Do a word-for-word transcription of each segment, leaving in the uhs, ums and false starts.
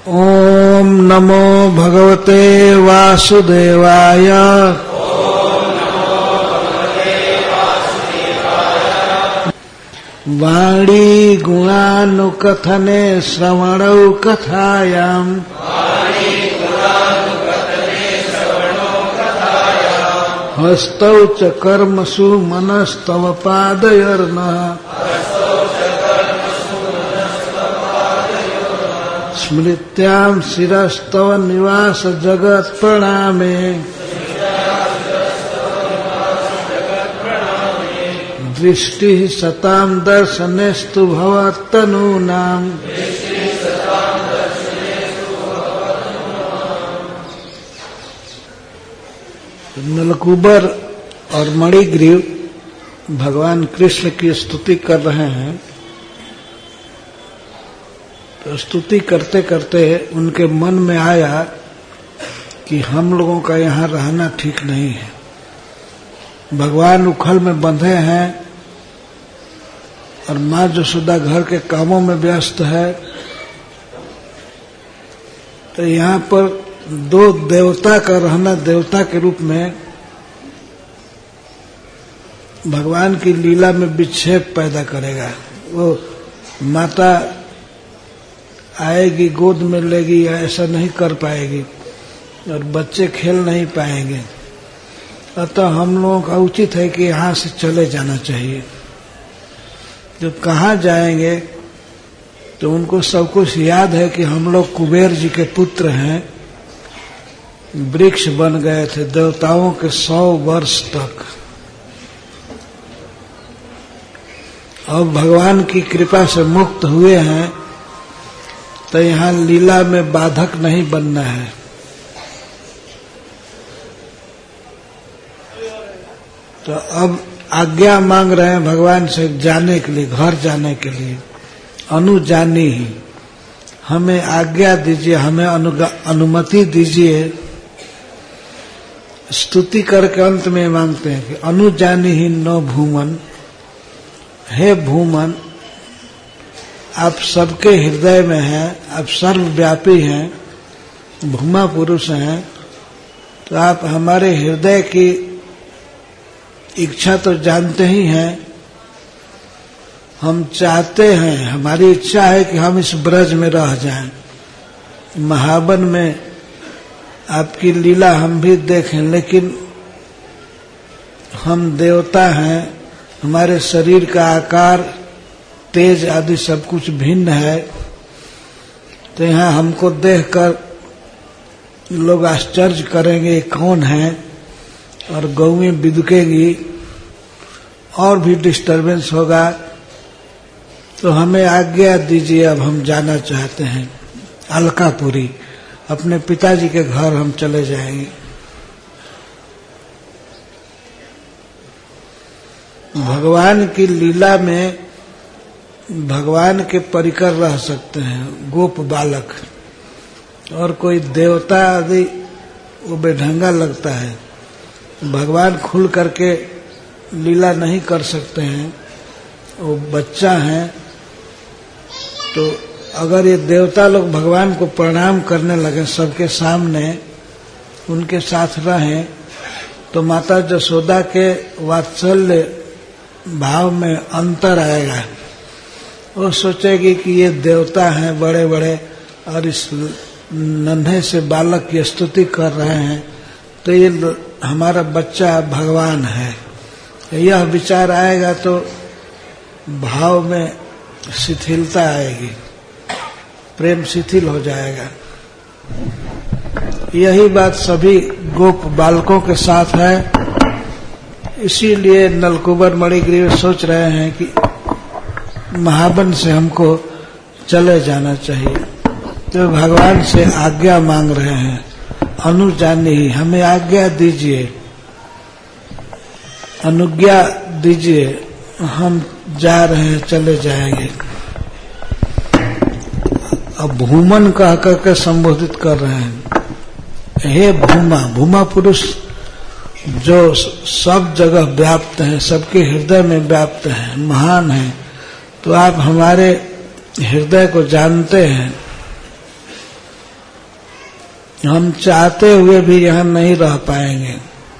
ओम नमो भगवते वासुदेवाय। वाणी गुणानुकथने श्रवणौ कथायाम् हस्तौ च कर्मसु मनस्तव पादयोर्नः स्मृत्यां शिरस्तव निवास जगत प्रणामे। दृष्टि सतां दर्शनेस्तु भवत्तनूनाम्। नलकूबर और मणिग्रीव भगवान कृष्ण की स्तुति कर रहे हैं। तो स्तुति करते करते उनके मन में आया कि हम लोगों का यहाँ रहना ठीक नहीं है। भगवान उखल में बंधे हैं और माँ यशोदा घर के कामों में व्यस्त है। तो यहाँ पर दो देवता का रहना देवता के रूप में भगवान की लीला में विक्षेप पैदा करेगा। वो माता आएगी गोद में लेगी या ऐसा नहीं कर पाएगी और बच्चे खेल नहीं पाएंगे। अतः हम लोगों का उचित है कि यहाँ से चले जाना चाहिए। जब कहाँ जाएंगे तो उनको सब कुछ याद है कि हम लोग कुबेर जी के पुत्र हैं। वृक्ष बन गए थे देवताओं के सौ वर्ष तक। अब भगवान की कृपा से मुक्त हुए हैं तो यहाँ लीला में बाधक नहीं बनना है। तो अब आज्ञा मांग रहे हैं भगवान से जाने के लिए, घर जाने के लिए। अनुजानी ही हमें आज्ञा दीजिए, हमें अनुमति दीजिए। स्तुति करके अंत में मांगते हैं कि अनुजानी ही नो भूमन। हे भूमन, आप सबके हृदय में हैं, आप सर्वव्यापी हैं, भूमा पुरुष हैं। तो आप हमारे हृदय की इच्छा तो जानते ही हैं। हम चाहते हैं, हमारी इच्छा है कि हम इस ब्रज में रह जाएं, महावन में आपकी लीला हम भी देखें। लेकिन हम देवता हैं, हमारे शरीर का आकार, तेज आदि सब कुछ भिन्न है। तो यहाँ हमको देखकर लोग आश्चर्य करेंगे कौन है, और गौएं बिदकेंगी और भी डिस्टरबेंस होगा। तो हमें आज्ञा दीजिए, अब हम जाना चाहते हैं अलकापुरी, अपने पिताजी के घर हम चले जाएंगे। भगवान की लीला में भगवान के परिकर रह सकते हैं गोप बालक, और कोई देवता आदि वो बेढंगा लगता है। भगवान खुल करके लीला नहीं कर सकते हैं, वो बच्चा है। तो अगर ये देवता लोग भगवान को प्रणाम करने लगे सबके सामने, उनके साथ रहें, तो माता यशोदा के वात्सल्य भाव में अंतर आएगा। वो सोचेगी कि ये देवता हैं बड़े बड़े और इस नन्हे से बालक की स्तुति कर रहे हैं, तो ये हमारा बच्चा भगवान है। यह विचार आएगा तो भाव में शिथिलता आएगी, प्रेम शिथिल हो जाएगा। यही बात सभी गोप बालकों के साथ है। इसीलिए नलकूबर मणिग्रीव सोच रहे हैं कि महावन से हमको चले जाना चाहिए। तो भगवान से आज्ञा मांग रहे हैं, अनुजानी हमें आज्ञा दीजिए, अनुज्ञा दीजिए, हम जा रहे हैं, चले जाएंगे। अब भूमन कह करके संबोधित कर रहे हैं। हे भूमा, भूमा पुरुष जो सब जगह व्याप्त हैं, सबके हृदय में व्याप्त हैं, महान हैं। तो आप हमारे हृदय को जानते हैं। हम चाहते हुए भी यहाँ नहीं रह पाएंगे।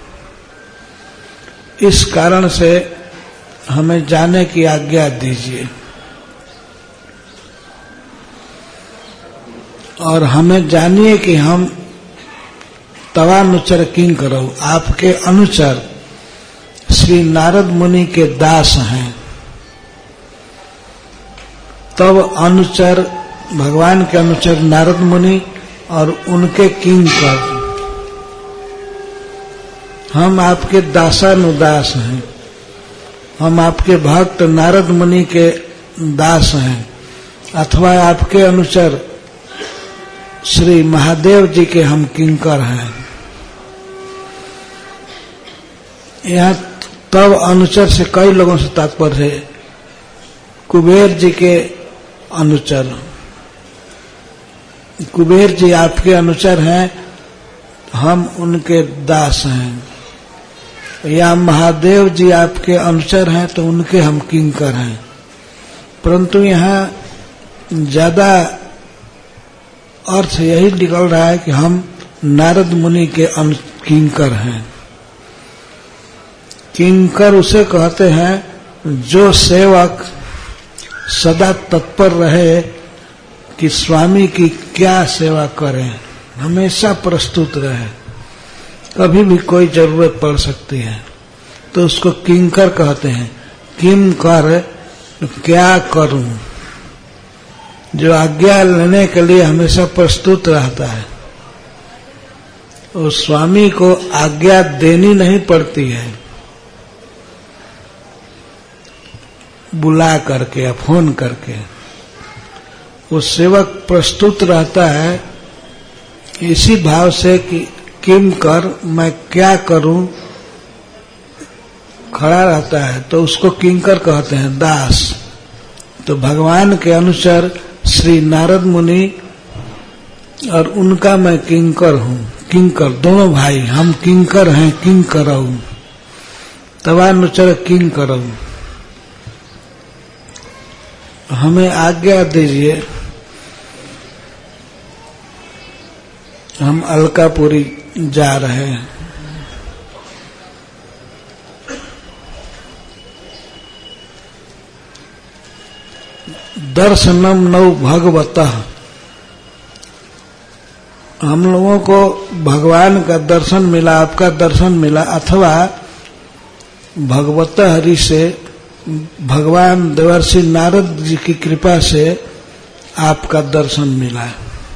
इस कारण से हमें जाने की आज्ञा दीजिए और हमें जानिए कि हम तवानुचर किंकरौ, आपके अनुचर श्री नारद मुनि के दास हैं। तब अनुचर भगवान के अनुचर नारद मुनि और उनके किंकर, हम आपके दासानुदास हैं, हम आपके भक्त नारद मुनि के दास हैं अथवा आपके अनुचर श्री महादेव जी के हम किंकर हैं। यहाँ तब अनुचर से कई लोगों से तात्पर्य है। कुबेर जी के अनुचर, कुबेर जी आपके अनुचर हैं, हम उनके दास हैं। या महादेव जी आपके अनुचर हैं तो उनके हम किंकर हैं। परंतु यहाँ ज्यादा अर्थ यही निकल रहा है कि हम नारद मुनि के किंकर हैं। किंकर उसे कहते हैं जो सेवक सदा तत्पर रहे कि स्वामी की क्या सेवा करें, हमेशा प्रस्तुत रहे, कभी भी कोई जरूरत पड़ सकती है तो उसको किंकर कहते हैं। किम कर, क्या करूं, जो आज्ञा लेने के लिए हमेशा प्रस्तुत रहता है। और स्वामी को आज्ञा देनी नहीं पड़ती है, बुला करके या फोन करके वो सेवक प्रस्तुत रहता है इसी भाव से कि किम कर, मैं क्या करूं, खड़ा रहता है तो उसको किंकर कहते हैं, दास। तो भगवान के अनुचर श्री नारद मुनि और उनका मैं किंकर हूं। किंकर दोनों भाई, हम किंकर हैं, किंकरौ, तवानुचर किंकरौ। हमें आज्ञा दीजिए, हम अलकापुरी जा रहे हैं। दर्शनम नौ भगवतः, हम लोगों को भगवान का दर्शन मिला, आपका दर्शन मिला, अथवा भगवतः हरि से, भगवान देवर्षि नारद जी की कृपा से आपका दर्शन मिला।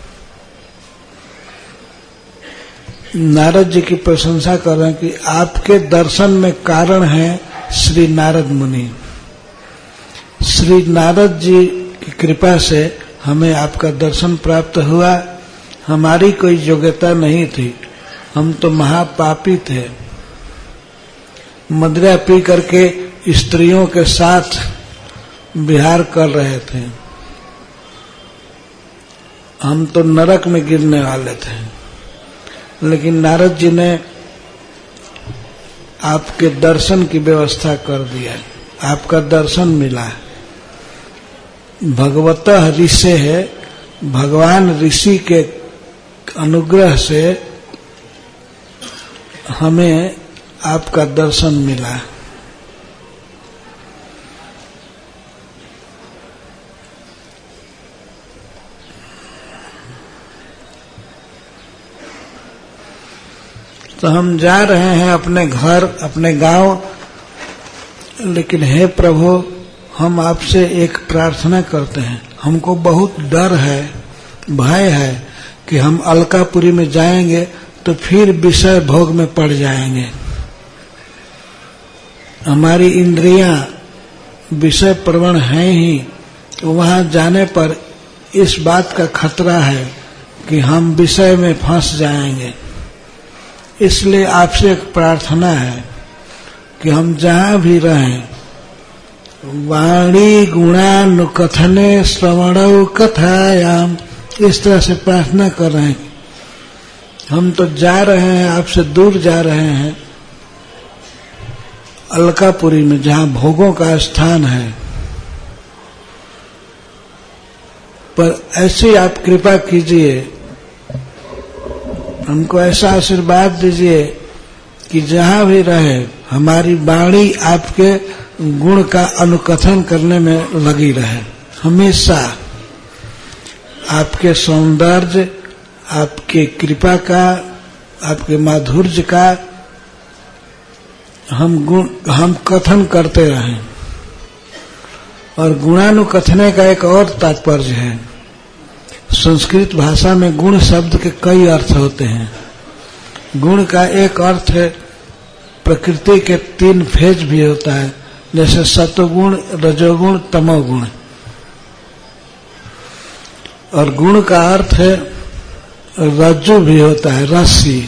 नारद जी की प्रशंसा कर रहे हैं कि आपके दर्शन में कारण है श्री नारद मुनि। श्री नारद जी की कृपा से हमें आपका दर्शन प्राप्त हुआ। हमारी कोई योग्यता नहीं थी, हम तो महापापी थे, मदिरा पी करके स्त्रियों के साथ विहार कर रहे थे, हम तो नरक में गिरने वाले थे। लेकिन नारद जी ने आपके दर्शन की व्यवस्था कर दिया, आपका दर्शन मिला। भगवतः ऋषि है, भगवान ऋषि के अनुग्रह से हमें आपका दर्शन मिला। तो हम जा रहे हैं अपने घर, अपने गांव, लेकिन हे प्रभु, हम आपसे एक प्रार्थना करते हैं। हमको बहुत डर है, भय है कि हम अलकापुरी में जाएंगे तो फिर विषय भोग में पड़ जाएंगे। हमारी इंद्रियां विषय प्रवण हैं ही, तो वहां जाने पर इस बात का खतरा है कि हम विषय में फंस जाएंगे। इसलिए आपसे एक प्रार्थना है कि हम जहां भी रहें, वाणी गुणानुकथने श्रवणौ कथायाम, इस तरह से प्रार्थना कर रहे हैं। हम तो जा रहे हैं, आपसे दूर जा रहे हैं, अलकापुरी में जहां भोगों का स्थान है, पर ऐसी आप कृपा कीजिए हमको ऐसा आशीर्वाद दीजिए कि जहाँ भी रहे हमारी वाणी आपके गुण का अनुकथन करने में लगी रहे। हमेशा आपके सौंदर्य, आपके कृपा का, आपके माधुर्य का हम गुण हम कथन करते रहें। और गुणानुकथने का एक और तात्पर्य है। संस्कृत भाषा में गुण शब्द के कई अर्थ होते हैं। गुण का एक अर्थ है प्रकृति के तीन फेज भी होता है, जैसे सत्वगुण, रजोगुण, तमोगुण। और गुण का अर्थ है रज्जु भी होता है, रस्सी।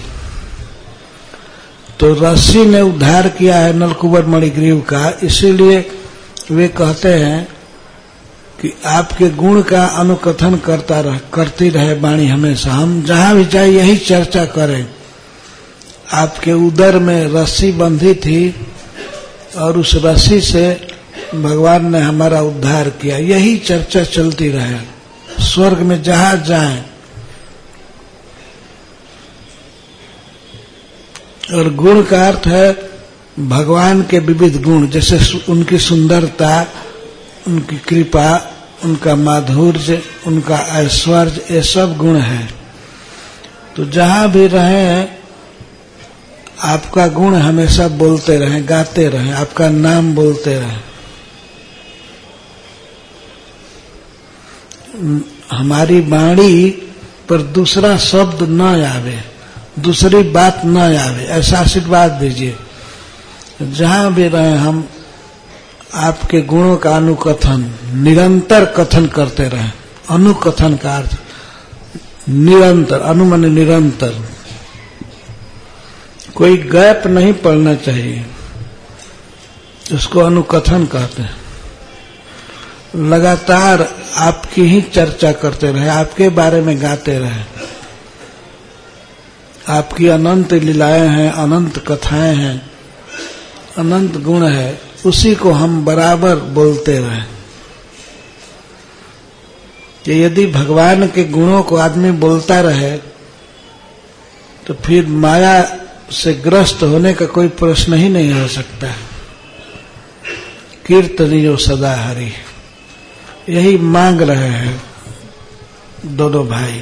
तो रस्सी ने उद्धार किया है नलकुबर मणिग्रीव का, इसीलिए वे कहते हैं कि आपके गुण का अनुकथन करता रह करती रहे वाणी हमेशा। हम जहां भी जाए यही चर्चा करें। आपके उदर में रस्सी बंधी थी और उस रस्सी से भगवान ने हमारा उद्धार किया, यही चर्चा चलती रहे स्वर्ग में जहां जाएं। और गुण का अर्थ है भगवान के विविध गुण, जैसे उनकी सुंदरता, उनकी कृपा, उनका माधुर्य, उनका ऐश्वर्य, ये सब गुण है। तो जहां भी रहें आपका गुण हमेशा बोलते रहें, गाते रहें, आपका नाम बोलते रहें। हमारी वाणी पर दूसरा शब्द न आवे, दूसरी बात न आवे, ऐसा आशीर्वाद दीजिए। जहां भी रहे हम आपके गुणों का अनुकथन निरंतर कथन करते रहें। अनुकथन का अर्थ निरंतर, अनुमान निरंतर, कोई गैप नहीं पड़ना चाहिए, उसको अनुकथन कहते हैं। लगातार आपकी ही चर्चा करते रहे, आपके बारे में गाते रहे। आपकी अनंत लीलाएं हैं, अनंत कथाएं हैं, अनंत गुण है, उसी को हम बराबर बोलते रहें। कि यदि भगवान के गुणों को आदमी बोलता रहे तो फिर माया से ग्रस्त होने का कोई प्रश्न ही नहीं हो सकता। कीर्तनियो सदा हरि, यही मांग रहे हैं दोनों भाई।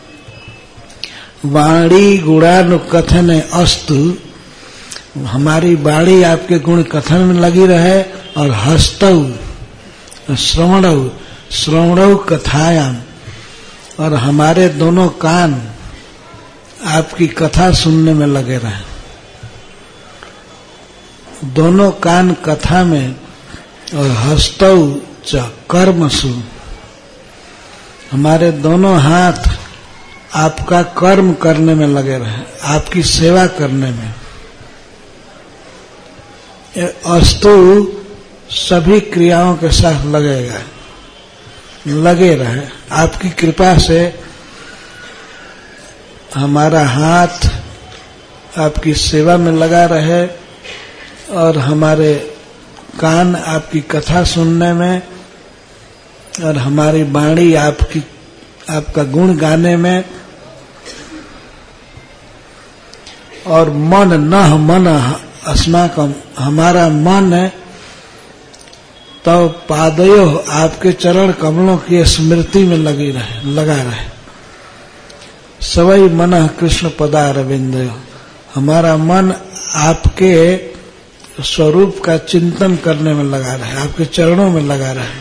वाणी गुणानुकथन अस्तु, हमारी वाणी आपके गुण कथन में लगी रहे। और हस्तौ श्रवणौ, श्रवणौ कथायाम, और हमारे दोनों कान आपकी कथा सुनने में लगे रहे। दोनों कान कथा में। और हस्तौ च कर्मसु, हमारे दोनों हाथ आपका कर्म करने में लगे रहे, आपकी सेवा करने में। अस्तु सभी क्रियाओं के साथ लगेगा, लगे रहे। आपकी कृपा से हमारा हाथ आपकी सेवा में लगा रहे और हमारे कान आपकी कथा सुनने में और हमारी वाणी आपकी आपका गुण गाने में। और मन न मन अस्माकम, हमारा मन है तो पादयो आपके चरण कमलों की स्मृति में लगी रहे, लगा रहे। सवई मन कृष्ण पदारविंदयो, हमारा मन आपके स्वरूप का चिंतन करने में लगा रहे, आपके चरणों में लगा रहे।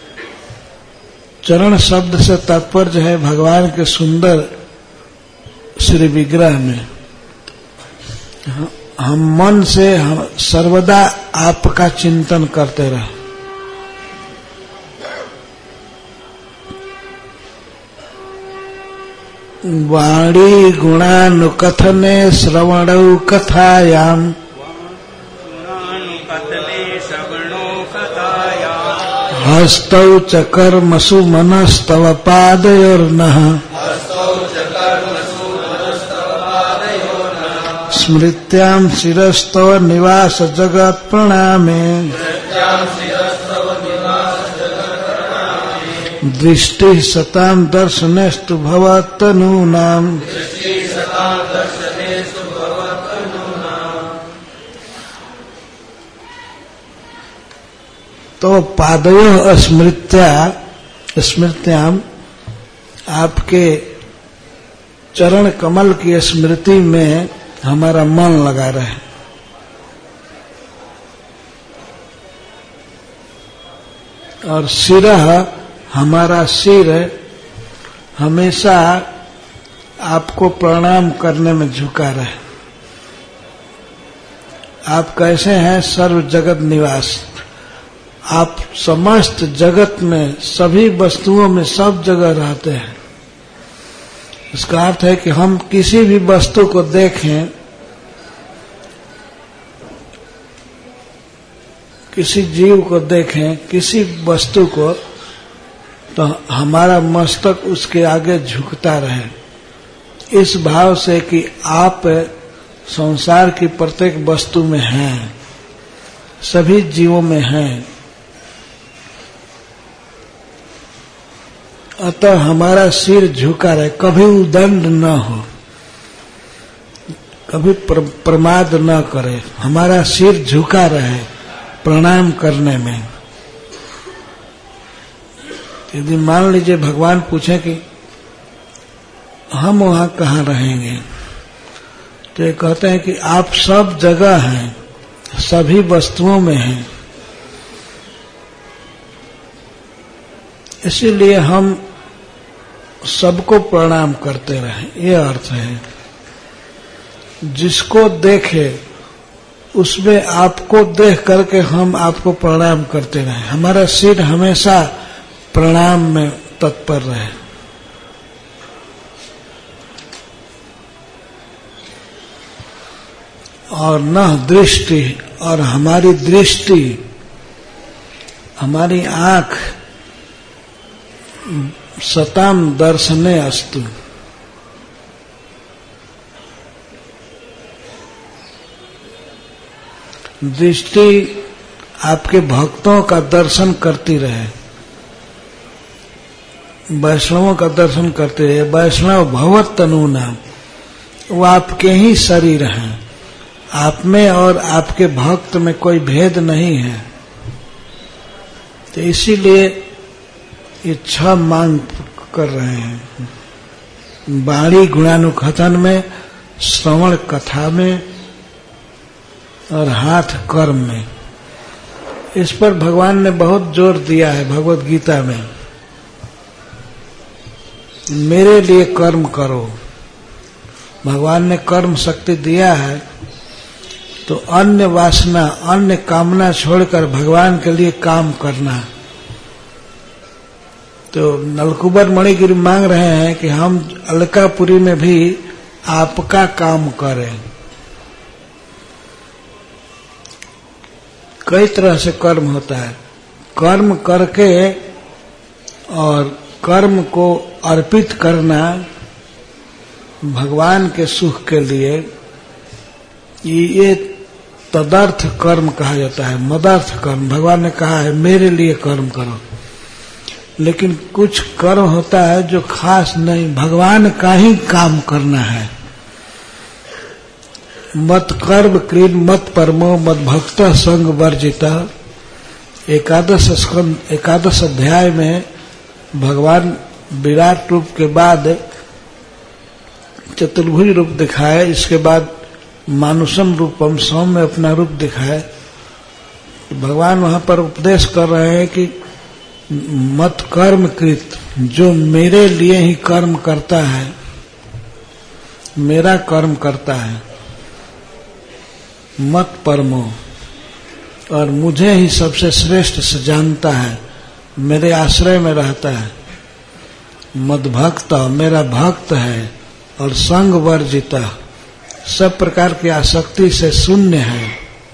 चरण शब्द से तात्पर्य है भगवान के सुंदर श्री विग्रह में। हम मन से हम सर्वदा आपका चिंतन करते रहे। वाणी गुणानुकथने श्रवणौ कथायाम, हस्तौ च कर्मसु मनस्तव पादयोर्नः, स्मृत्यां शिरस्तव निवास जगत् प्रणामे, दृष्टि सताम दर्शनेस्तु भवतनूनाम तो पादयोः स्मृत्या स्मृत्याम आपके चरण कमल की स्मृति में हमारा मन लगा रहे। और सिरः हमारा सिर हमेशा आपको प्रणाम करने में झुका रहे। आप कैसे हैं? सर्व जगत निवास। आप समस्त जगत में सभी वस्तुओं में सब जगह रहते हैं। इसका अर्थ है कि हम किसी भी वस्तु को देखें, किसी जीव को देखें, किसी वस्तु को, तो हमारा मस्तक उसके आगे झुकता रहे इस भाव से कि आप संसार की प्रत्येक वस्तु में हैं, सभी जीवों में हैं। अतः हमारा सिर झुका रहे, कभी उदंड न हो, कभी प्र, प्रमाद न करे, हमारा सिर झुका रहे प्रणाम करने में। यदि मान लीजिए भगवान पूछे कि हम वहां कहाँ रहेंगे, तो ये कहते हैं कि आप सब जगह हैं, सभी वस्तुओं में हैं। इसीलिए हम सबको प्रणाम करते रहें, ये अर्थ है। जिसको देखे उसमें आपको देख करके हम आपको प्रणाम करते रहें, हमारा सिर हमेशा प्रणाम में तत्पर रहे। और न दृष्टि, और हमारी दृष्टि, हमारी आंख सताम दर्शने अस्तु, दृष्टि आपके भक्तों का दर्शन करती रहे, वैष्णवों का दर्शन करते रहे। वैष्णव भवत तनु नाम, वो आपके ही शरीर हैं, आप में और आपके भक्त में कोई भेद नहीं है। तो इसीलिए ये छह मांग कर रहे हैं, वाणी गुणानुकथन में, श्रवण कथा में और हाथ कर्म में। इस पर भगवान ने बहुत जोर दिया है भगवत गीता में। मेरे लिए कर्म करो, भगवान ने कर्म शक्ति दिया है, तो अन्य वासना, अन्य कामना छोड़कर भगवान के लिए काम करना। तो नलकुबर मणिगिरी मांग रहे हैं कि हम अलकापुरी में भी आपका काम करें। कई तरह से कर्म होता है, कर्म करके और कर्म को अर्पित करना भगवान के सुख के लिए, ये तदर्थ कर्म कहा जाता है, मदर्थ कर्म। भगवान ने कहा है मेरे लिए कर्म करो, लेकिन कुछ कर्म होता है जो खास नहीं, भगवान का ही काम करना है। मत कर्म क्रीड मत परमो मत भक्त संग वर्जिता, एकादश स्कंद एकादश अध्याय में भगवान विराट रूप के बाद चतुर्भुज रूप दिखाए, इसके बाद मानुषम रूपम सौम्य अपना रूप दिखाए। भगवान वहां पर उपदेश कर रहे हैं कि मत कर्म कृत, जो मेरे लिए ही कर्म करता है, मेरा कर्म करता है, मत परमो, और मुझे ही सबसे श्रेष्ठ से जानता है, मेरे आश्रय में रहता है, मद भक्त, मेरा भक्त है, और संग वर्जिता, सब प्रकार की आसक्ति से शून्य है,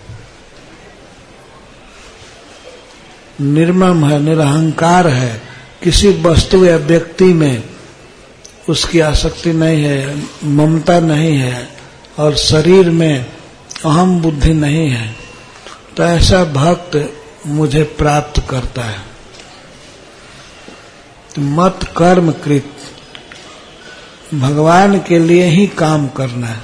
निर्मम है, निरहंकार है, किसी वस्तु या व्यक्ति में उसकी आसक्ति नहीं है, ममता नहीं है, और शरीर में अहम बुद्धि नहीं है। तो ऐसा भक्त मुझे प्राप्त करता है। मत कर्म कृत, भगवान के लिए ही काम करना है।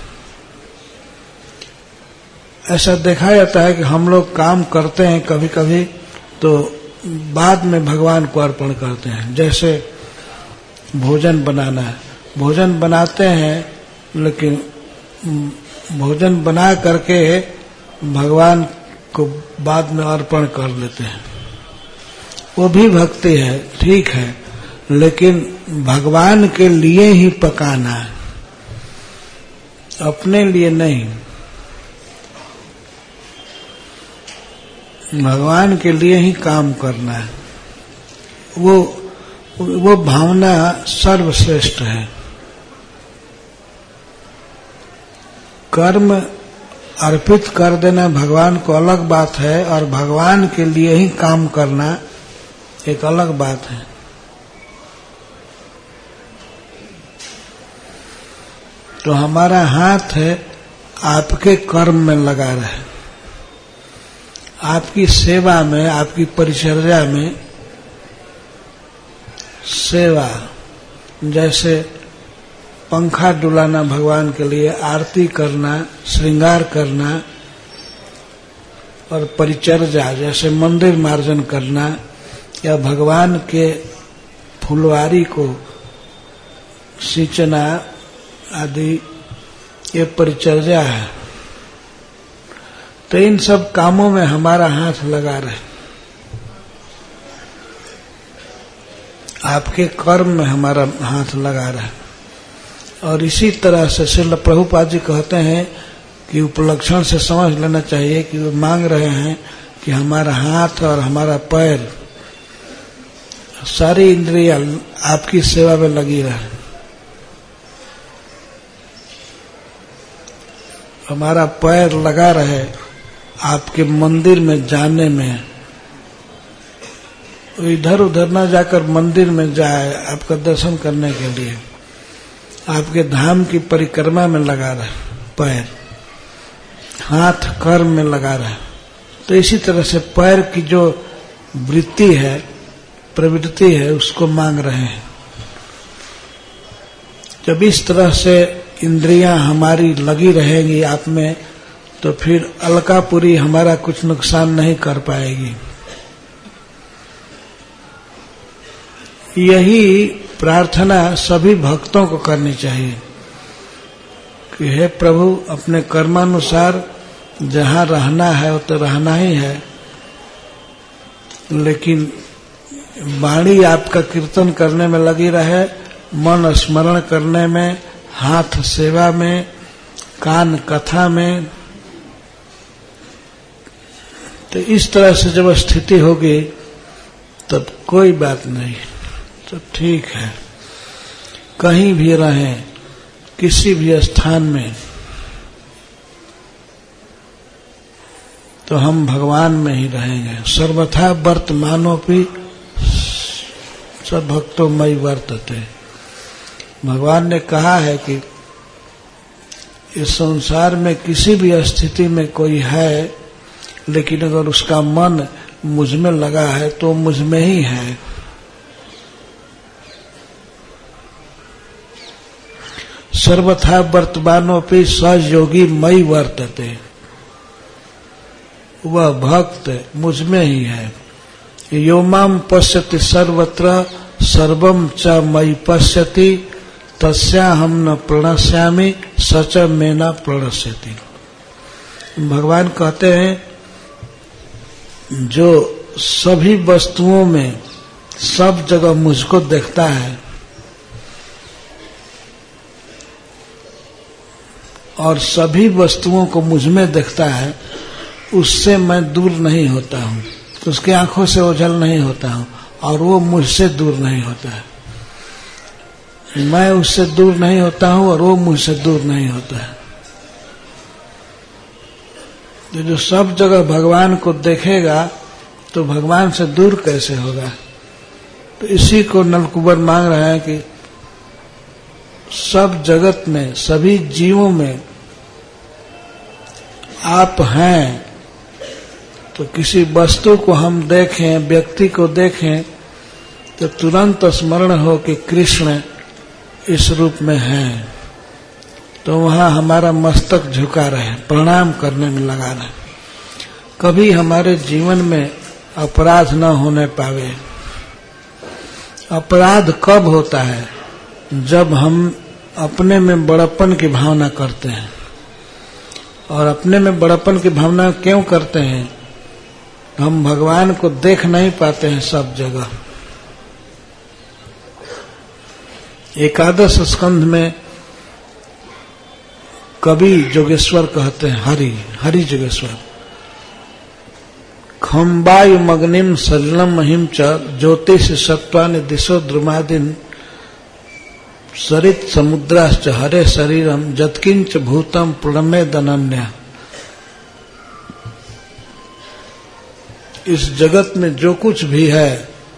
ऐसा देखा जाता है कि हम लोग काम करते हैं कभी कभी तो बाद में भगवान को अर्पण करते हैं। जैसे भोजन बनाना है, भोजन बनाते हैं लेकिन भोजन बना करके भगवान को बाद में अर्पण कर लेते हैं। वो भी भक्ति है, ठीक है, लेकिन भगवान के लिए ही पकाना है, अपने लिए नहीं। भगवान के लिए ही काम करना है। वो वो भावना सर्वश्रेष्ठ है। कर्म अर्पित कर देना भगवान को अलग बात है, और भगवान के लिए ही काम करना एक अलग बात है। तो हमारा हाथ है आपके कर्म में लगा रहे, आपकी सेवा में, आपकी परिचर्या में। सेवा जैसे पंखा डुलाना भगवान के लिए, आरती करना, श्रृंगार करना, और परिचर्या जैसे मंदिर मार्जन करना या भगवान के फुलवारी को सींचना आदि, ये परिचर्या है। तो इन सब कामों में हमारा हाथ लगा रहे, आपके कर्म में हमारा हाथ लगा रहा है। और इसी तरह से श्रील प्रभुपाद जी कहते हैं कि उपलक्षण से समझ लेना चाहिए कि वो मांग रहे हैं कि हमारा हाथ और हमारा पैर, सारी इंद्रियां आपकी सेवा में लगी रहे। हमारा पैर लगा रहे आपके मंदिर में जाने में, इधर उधर न जाकर मंदिर में जाए आपका दर्शन करने के लिए, आपके धाम की परिक्रमा में लगा रहे पैर, हाथ कर्म में लगा रहे। तो इसी तरह से पैर की जो वृत्ति है, प्रवृत्ति है, उसको मांग रहे हैं। जब इस तरह से इंद्रियां हमारी लगी रहेंगी आप में, तो फिर अलकापुरी हमारा कुछ नुकसान नहीं कर पाएगी। यही प्रार्थना सभी भक्तों को करनी चाहिए कि हे प्रभु, अपने कर्मानुसार जहाँ रहना है वो तो रहना ही है, लेकिन वाणी आपका कीर्तन करने में लगी रहे, मन स्मरण करने में, हाथ सेवा में, कान कथा में। तो इस तरह से जब स्थिति होगी तब कोई बात नहीं, तो ठीक है। कहीं भी रहें, किसी भी स्थान में, तो हम भगवान में ही रहेंगे। सर्वथा वर्तमानोपि सब भक्तों मई वर्तते। भगवान ने कहा है कि इस संसार में किसी भी स्थिति में कोई है, लेकिन अगर उसका मन मुझ में लगा है तो मुझ में ही है। सर्वथा वर्तमानोपि सहयोगी मई वर्तते। वह भक्त मुझ में ही है। यो माम पश्यति सर्वत्र सर्वम च मई पश्यति तस्याहम न प्रणश्यामि सच में न प्रणश्यति। भगवान कहते हैं जो सभी वस्तुओं में सब जगह मुझको देखता है और सभी वस्तुओं को मुझ में देखता है, उससे मैं दूर नहीं होता हूँ, तो उसकी आंखों से ओझल नहीं होता हूँ और वो मुझसे दूर नहीं होता है। मैं उससे दूर नहीं होता हूँ और वो मुझसे दूर नहीं होता है। तो जो सब जगह भगवान को देखेगा तो भगवान से दूर कैसे होगा। तो इसी को नलकुबर मांग रहे हैं कि सब जगत में, सभी जीवों में आप हैं। तो किसी वस्तु को हम देखें, व्यक्ति को देखें, तो तुरंत स्मरण हो कि कृष्ण इस रूप में है, तो वहां हमारा मस्तक झुका रहे, प्रणाम करने में लगा रहे। कभी हमारे जीवन में अपराध न होने पावे। अपराध कब होता है? जब हम अपने में बड़प्पन की भावना करते हैं। और अपने में बड़प्पन की भावना क्यों करते हैं? हम भगवान को देख नहीं पाते हैं सब जगह। एकादश स्कंध में कवि जोगेश्वर कहते हैं, हरि हरि जोगेश्वर, खम्बायु मग्निम सलिलम महिम च ज्योतिष सत्वानि दिशो द्रुमादिन सरित समुद्राश्च हरे शरीरम जत्किंच भूतम प्रणमेद अनन्या। इस जगत में जो कुछ भी है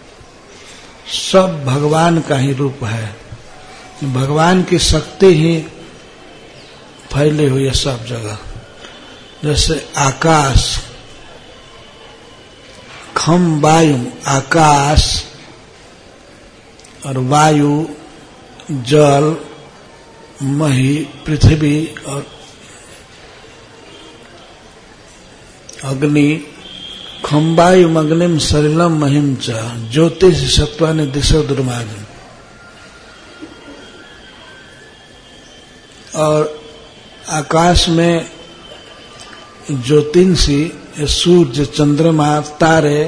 सब भगवान का ही रूप है। भगवान की शक्ति ही फैली हुई है सब जगह। जैसे आकाश, खम वायु आकाश, और वायु जल, मही पृथ्वी और अग्नि। खम्बायु अग्निम सलिलम महिम च ज्योतिष सत्वानि दिशो द्रुमादिन। और आकाश में ज्योतिषी, सूर्य, चंद्रमा, तारे,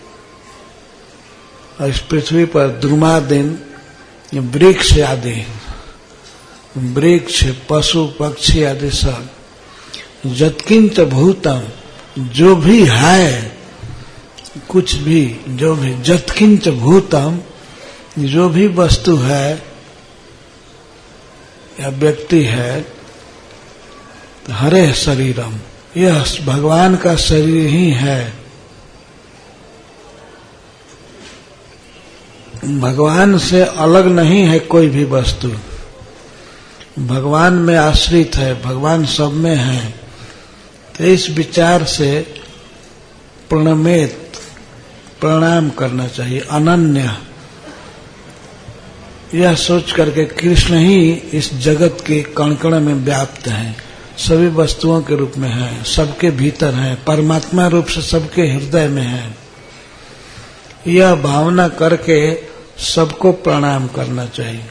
और इस पृथ्वी पर द्रुमादिन, वृक्ष आदि, वृक्ष, पशु पक्षी आदि सब। जत्किंच भूतम, जो भी है, कुछ भी, जो भी, जत्किंच भूतम, जो भी वस्तु है या व्यक्ति है, हरे शरीरम, यह भगवान का शरीर ही है। भगवान से अलग नहीं है कोई भी वस्तु। भगवान में आश्रित है, भगवान सब में है। तो इस विचार से प्रणमेत, प्रणाम करना चाहिए। अनन्य, यह सोच करके कृष्ण ही इस जगत के कण कण में व्याप्त हैं, सभी वस्तुओं के रूप में है, सबके भीतर है, परमात्मा रूप से सबके हृदय में है। यह भावना करके सबको प्रणाम करना चाहिए।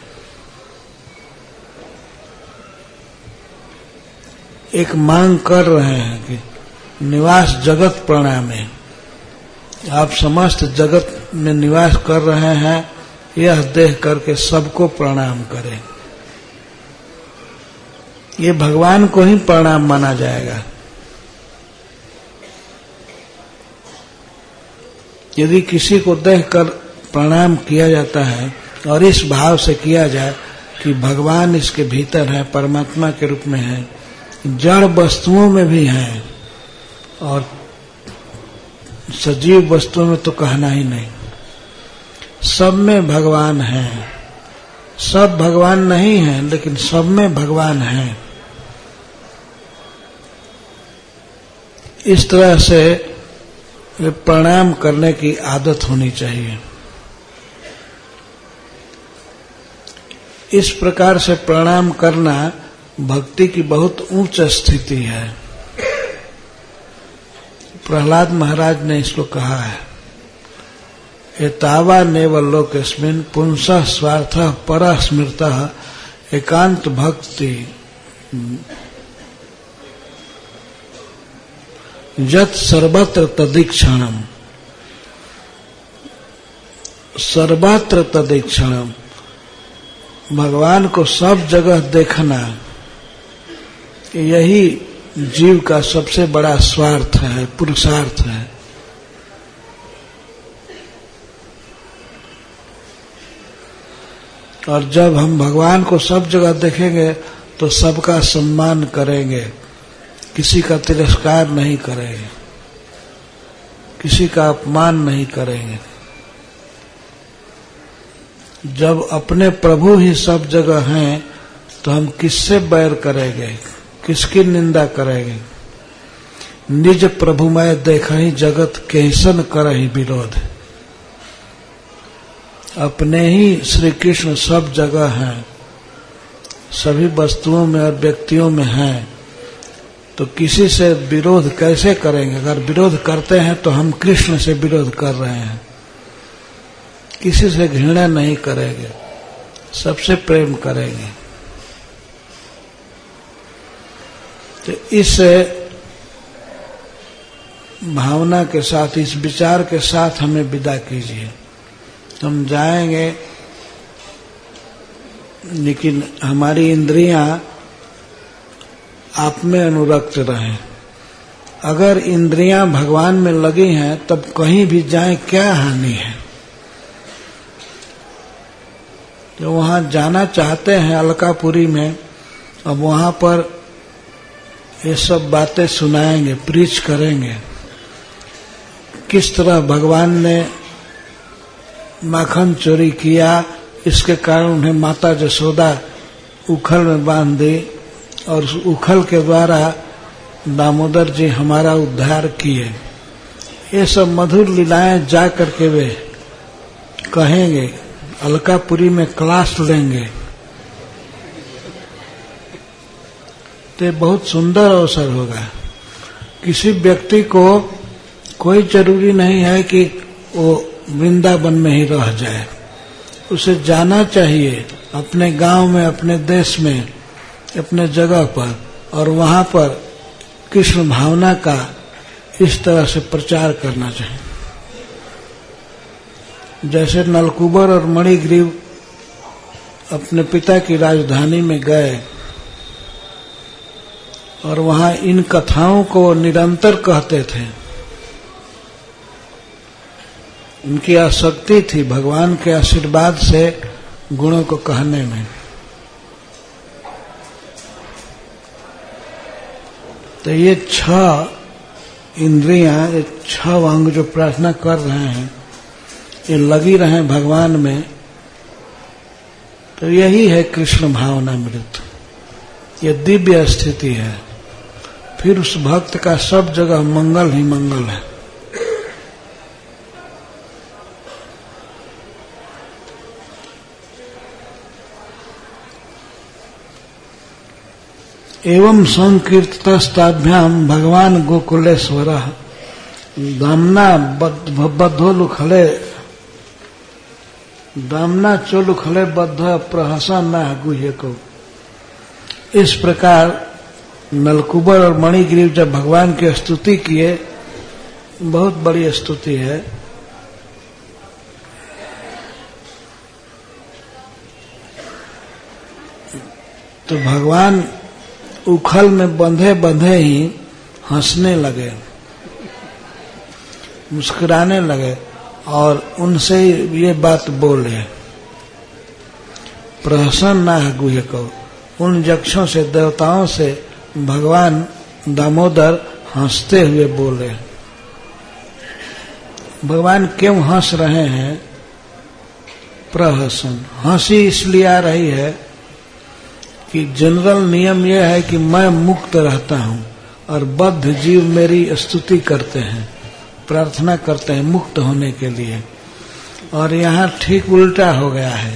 एक मांग कर रहे हैं कि निवास जगत प्रणामे, आप समस्त जगत में निवास कर रहे हैं, यह देख करके सबको प्रणाम करें। ये भगवान को ही प्रणाम माना जाएगा। यदि किसी को देखकर प्रणाम किया जाता है और इस भाव से किया जाए कि भगवान इसके भीतर है, परमात्मा के रूप में है, जड़ वस्तुओं में भी है और सजीव वस्तुओं में तो कहना ही नहीं, सब में भगवान है। सब भगवान नहीं है लेकिन सब में भगवान है। इस तरह से प्रणाम करने की आदत होनी चाहिए। इस प्रकार से प्रणाम करना भक्ति की बहुत उच्च स्थिति है। प्रहलाद महाराज ने इसको कहा है, एतावा नेव लोकेस्मिन् पुंसः स्वार्थः परः स्मृतः एकांत भक्ति यत् सर्वत्र तदीक्षणम्। सर्वत्र तदीक्षणम्, भगवान को सब जगह देखना, यही जीव का सबसे बड़ा स्वार्थ है, पुरुषार्थ है। और जब हम भगवान को सब जगह देखेंगे तो सबका सम्मान करेंगे, किसी का तिरस्कार नहीं करेंगे, किसी का अपमान नहीं करेंगे। जब अपने प्रभु ही सब जगह हैं तो हम किससे बैर करेंगे, किसकी निंदा करेंगे। निज प्रभु मैं देखहि जगत कैसन करहि विरोध। अपने ही श्री कृष्ण सब जगह हैं, सभी वस्तुओं में और व्यक्तियों में हैं, तो किसी से विरोध कैसे करेंगे? अगर विरोध करते हैं तो हम कृष्ण से विरोध कर रहे हैं। किसी से घृणा नहीं करेंगे, सबसे प्रेम करेंगे। तो इस भावना के साथ, इस विचार के साथ हमें विदा कीजिए। हम जाएंगे, लेकिन हमारी इंद्रियां आप में अनुरक्त रहें। अगर इंद्रियां भगवान में लगी हैं तब कहीं भी जाएं क्या हानि है? जो वहां जाना चाहते हैं अलकापुरी में, अब वहां पर ये सब बातें सुनाएंगे, प्रीच करेंगे। किस तरह भगवान ने माखन चोरी किया, इसके कारण उन्हें माता जसोदा उखल में बांध दी, और उस उखल के द्वारा दामोदर जी हमारा उद्धार किए। ये सब मधुर लीलाएं जा करके वे कहेंगे, अलकापुरी में क्लास लेंगे। तो बहुत सुंदर अवसर होगा। किसी व्यक्ति को कोई जरूरी नहीं है कि वो वृंदावन में ही रह जाए, उसे जाना चाहिए अपने गांव में, अपने देश में, अपने जगह पर, और वहां पर कृष्ण भावना का इस तरह से प्रचार करना चाहिए। जैसे नलकूबर और मणिग्रीव अपने पिता की राजधानी में गए और वहां इन कथाओं को निरंतर कहते थे। उनकी आसक्ति थी भगवान के आशीर्वाद से गुणों को कहने में। तो ये छह इंद्रियां, ये छह अंग जो प्रार्थना कर रहे हैं, ये लगी रहे भगवान में, तो यही है कृष्ण भावनामृत। ये दिव्य स्थिति है। फिर उस भक्त का सब जगह मंगल ही मंगल है। एवं संकीर्तस्ताभ्याम भगवान गोकुलेश्वर दामना बद्धो लुखले दामना चो लुखले बद्ध प्रहसन न गुह्य को। इस प्रकार नलकूबर और मणिग्रीव जब भगवान की स्तुति किए, बहुत बड़ी स्तुति है, तो भगवान उखल में बंधे बंधे ही हंसने लगे, मुस्कुराने लगे और उनसे ये बात बोले, प्रहसन ना गुह्य को। उन यक्षों से, देवताओं से भगवान दामोदर हंसते हुए बोले। भगवान क्यों हंस रहे हैं? प्रहसन, हंसी इसलिए आ रही है कि जनरल नियम यह है कि मैं मुक्त रहता हूं और बद्ध जीव मेरी स्तुति करते हैं, प्रार्थना करते हैं मुक्त होने के लिए। और यहाँ ठीक उल्टा हो गया है,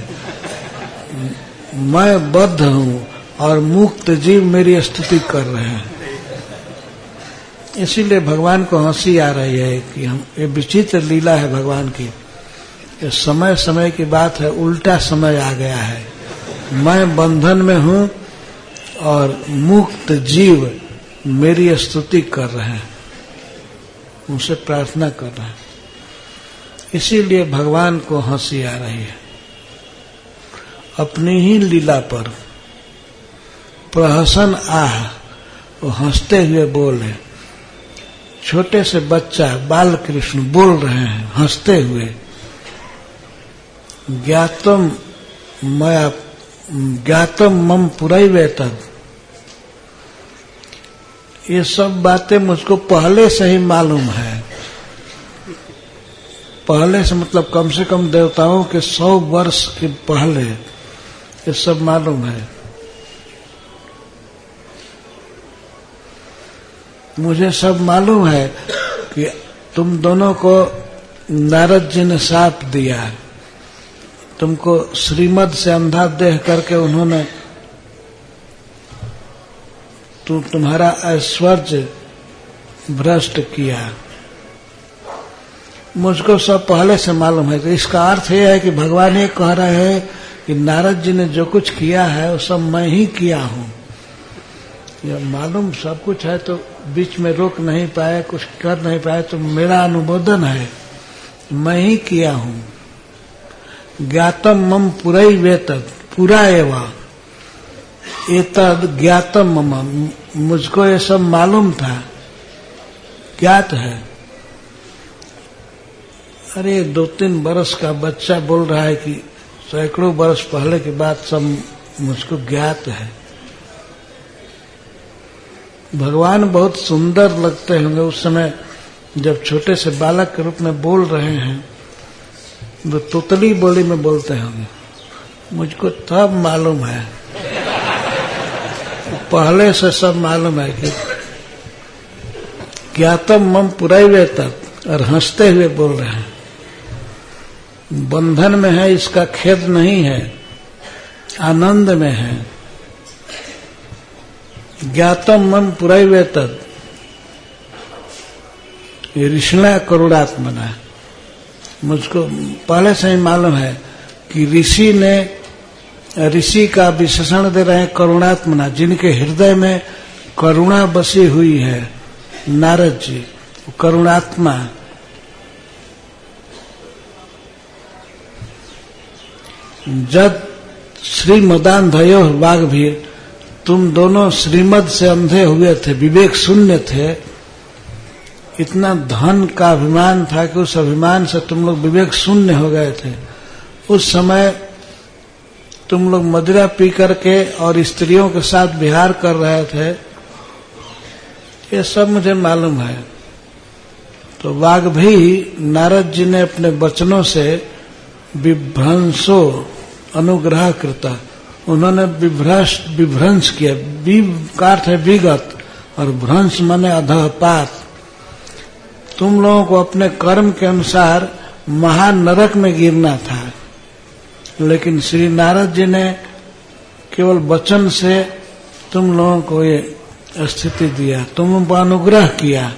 मैं बद्ध हूं और मुक्त जीव मेरी स्तुति कर रहे हैं। इसीलिए भगवान को हंसी आ रही है कि हम, ये विचित्र लीला है भगवान की। ये समय समय की बात है, उल्टा समय आ गया है। मैं बंधन में हूं और मुक्त जीव मेरी स्तुति कर रहे हैं, उनसे प्रार्थना कर रहे हैं। इसीलिए भगवान को हंसी आ रही है अपनी ही लीला पर। प्रहसन आह, वो हंसते हुए बोले। छोटे से बच्चा बाल कृष्ण बोल रहे हैं हंसते हुए, ज्ञातम मैं ज्ञातम मम पुरैवे तद। ये सब बातें मुझको पहले से ही मालूम है। पहले से मतलब कम से कम देवताओं के सौ वर्ष के पहले ये सब मालूम है। मुझे सब मालूम है कि तुम दोनों को नारद जी ने शाप दिया, तुमको श्रीमद से अंधा देह करके उन्होंने तु, तुम्हारा ऐश्वर्य भ्रष्ट किया। मुझको सब पहले से मालूम है। तो इसका अर्थ यह है कि भगवान ये कह रहे हैं कि नारद जी ने जो कुछ किया है वो सब मैं ही किया हूँ। यह मालूम सब कुछ है तो बीच में रोक नहीं पाए, कुछ कर नहीं पाए, तो मेरा अनुमोदन है, मैं ही किया हूँ। ज्ञातम मम पुरई वेतद, पूरा एवं एतद ज्ञातम मम, मुझको ये सब मालूम था, ज्ञात है। अरे दो तीन बरस का बच्चा बोल रहा है कि सैकड़ों बरस पहले की बात सब मुझको ज्ञात है। भगवान बहुत सुंदर लगते होंगे उस समय जब छोटे से बालक के रूप में बोल रहे हैं, वो तोतली बोली में बोलते होंगे। मुझको तब मालूम है, पहले से सब मालूम है कि ज्ञातम मम पुरैवे तक, और हंसते हुए बोल रहे हैं। बंधन में है इसका खेद नहीं है, आनंद में है। ज्ञातम मम पुरैवे तद, ये ऋषिणा करुणात्मना, मुझको पहले से ही मालूम है कि ऋषि ने, ऋषि का विशेषण दे रहे हैं करुणात्मना, जिनके हृदय में करुणा बसी हुई है। नारद जी करुणात्मा। जब श्रीमदान्धयो वाग्भीर, तुम दोनों श्रीमद से अंधे हुए थे, विवेक शून्य थे, इतना धन का अभिमान था कि उस अभिमान से तुम लोग विवेक शून्य हो गए थे। उस समय तुम लोग मदिरा पी करके और स्त्रियों के साथ विहार कर रहे थे, ये सब मुझे मालूम है। तो वाग्भी नारद जी ने अपने वचनों से विभ्रंशो अनुग्रह करता, उन्होंने विभ्रश विभ्रंश किया। विभ का अर्थ है विगत, और भ्रंश माने अधपात। तुम लोगों को अपने कर्म के अनुसार महानरक में गिरना था, लेकिन श्री नारद जी ने केवल वचन से तुम लोगों को ये स्थिति दिया, तुम पर अनुग्रह किया।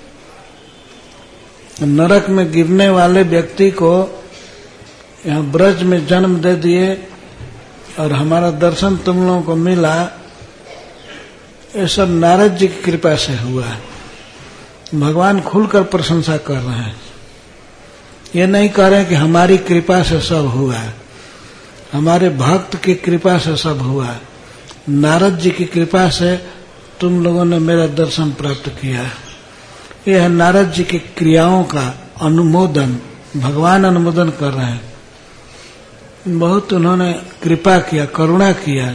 नरक में गिरने वाले व्यक्ति को यहाँ ब्रज में जन्म दे दिए और हमारा दर्शन तुम लोगों को मिला। ये सब नारद जी की कृपा से हुआ। भगवान खुलकर प्रशंसा कर रहे हैं, ये नहीं कह रहे कि हमारी कृपा से सब हुआ, हमारे भक्त की कृपा से सब हुआ। नारद जी की कृपा से तुम लोगों ने मेरा दर्शन प्राप्त किया। यह है नारद जी की क्रियाओं का अनुमोदन, भगवान अनुमोदन कर रहे हैं। बहुत उन्होंने कृपा किया, करुणा किया।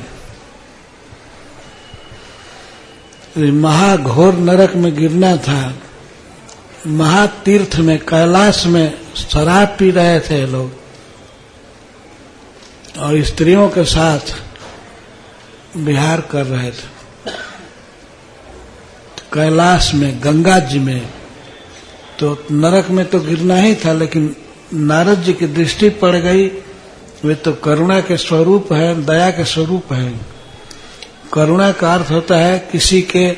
महाघोर नरक में गिरना था, महातीर्थ में, कैलाश में शराब पी रहे थे लोग और स्त्रियों के साथ विहार कर रहे थे। कैलाश में, गंगा जी में, तो नरक में तो गिरना ही था, लेकिन नारद जी की दृष्टि पड़ गई। वे तो करुणा के स्वरूप है, दया के स्वरूप है। करुणा का अर्थ होता है किसी के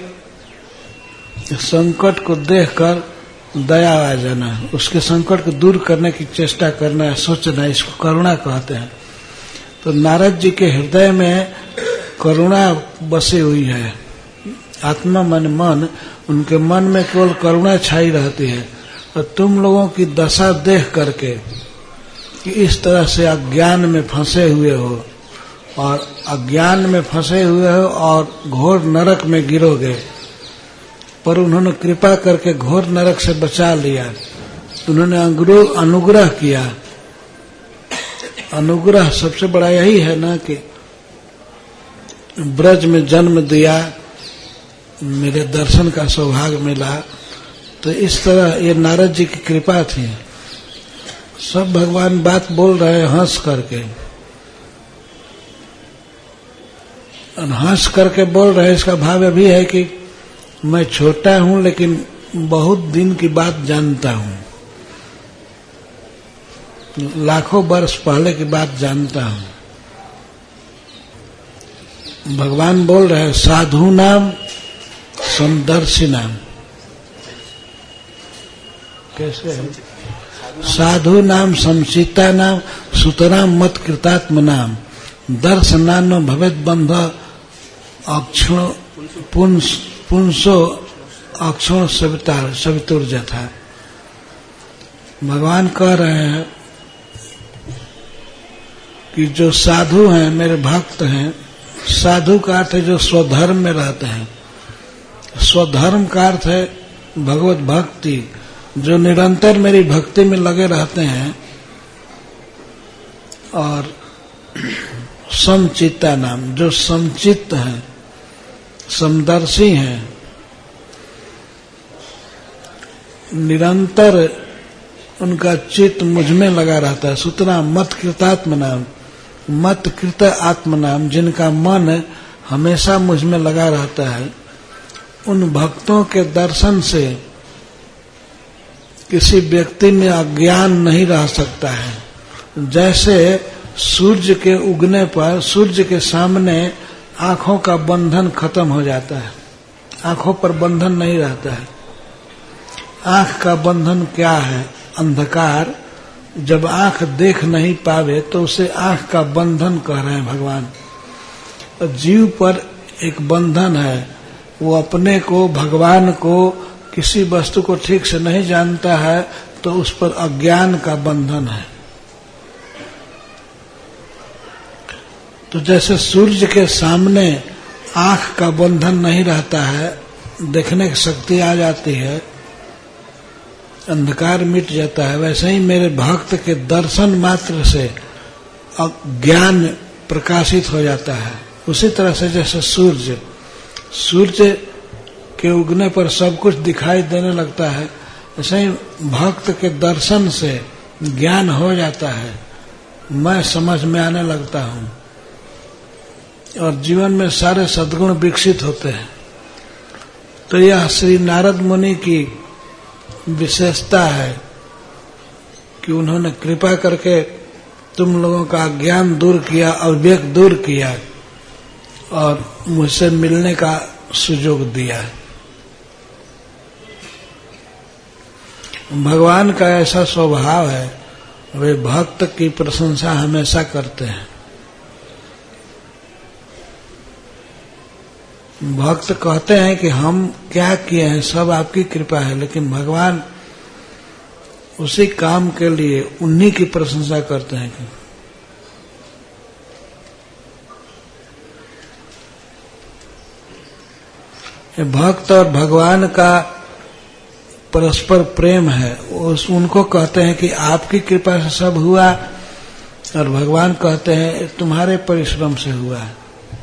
संकट को देखकर दया आ जाना, उसके संकट को दूर करने की चेष्टा करना, सोचना, इसको करुणा कहते हैं। तो नारद जी के हृदय में करुणा बसी हुई है। आत्मा मन मन, उनके मन में केवल करुणा छाई रहती है। और तुम लोगों की दशा देख करके कि इस तरह से अज्ञान में फंसे हुए हो, और अज्ञान में फंसे हुए हो और घोर नरक में गिरोगे, पर उन्होंने कृपा करके घोर नरक से बचा लिया। उन्होंने अनुग्रह किया। अनुग्रह सबसे बड़ा यही है ना कि ब्रज में जन्म दिया, मेरे दर्शन का सौभाग्य मिला। तो इस तरह ये नारद जी की कृपा थी। सब भगवान बात बोल रहे हैं हंस करके, और हंस करके बोल रहे हैं। इसका भाव अभी है कि मैं छोटा हूं लेकिन बहुत दिन की बात जानता हूं। लाखों वर्ष पहले की बात जानता हूं। भगवान बोल रहे हैं साधु नाम समदर्शी नाम। कैसे है? साधु नाम समचिता नाम सुतराम मत कृतात्म नाम दर्शनानो भवेद बंध अक्षण पुंसो अक्षण सवितार सवितुर जथा। भगवान कह रहे हैं कि जो साधु हैं मेरे भक्त हैं। साधु का अर्थ है जो स्वधर्म में रहते हैं। स्वधर्म का अर्थ है भगवत भक्ति, जो निरंतर मेरी भक्ति में लगे रहते हैं। और समचित्ता नाम, जो समचित्त हैं, समदर्शी हैं, निरंतर उनका चित्त मुझ में लगा रहता है। सुतरा मत कृतात्म नाम, मत कृत आत्म नाम, जिनका मन हमेशा मुझ में लगा रहता है। उन भक्तों के दर्शन से किसी व्यक्ति में अज्ञान नहीं रह सकता है। जैसे सूर्य के उगने पर सूर्य के सामने आंखों का बंधन खत्म हो जाता है, आंखों पर बंधन नहीं रहता है। आंख का बंधन क्या है? अंधकार। जब आंख देख नहीं पावे तो उसे आंख का बंधन कह रहे हैं भगवान। जीव पर एक बंधन है, वो अपने को, भगवान को, किसी वस्तु को ठीक से नहीं जानता है तो उस पर अज्ञान का बंधन है। तो जैसे सूर्य के सामने आंख का बंधन नहीं रहता है, देखने की शक्ति आ जाती है, अंधकार मिट जाता है, वैसे ही मेरे भक्त के दर्शन मात्र से ज्ञान प्रकाशित हो जाता है। उसी तरह से जैसे सूर्य सूर्य के उगने पर सब कुछ दिखाई देने लगता है, ऐसे ही भक्त के दर्शन से ज्ञान हो जाता है, मैं समझ में आने लगता हूँ और जीवन में सारे सद्गुण विकसित होते हैं। तो यह श्री नारद मुनि की विशेषता है कि उन्होंने कृपा करके तुम लोगों का ज्ञान दूर किया, अविवेक दूर किया और मुझसे मिलने का सुयोग दिया। भगवान का ऐसा स्वभाव है, वे भक्त की प्रशंसा हमेशा करते हैं। भक्त कहते हैं कि हम क्या किए हैं, सब आपकी कृपा है, लेकिन भगवान उसी काम के लिए उन्हीं की प्रशंसा करते हैं कि भक्त और भगवान का परस्पर प्रेम है। उस उनको कहते हैं कि आपकी कृपा से सब हुआ, और भगवान कहते हैं तुम्हारे परिश्रम से हुआ है।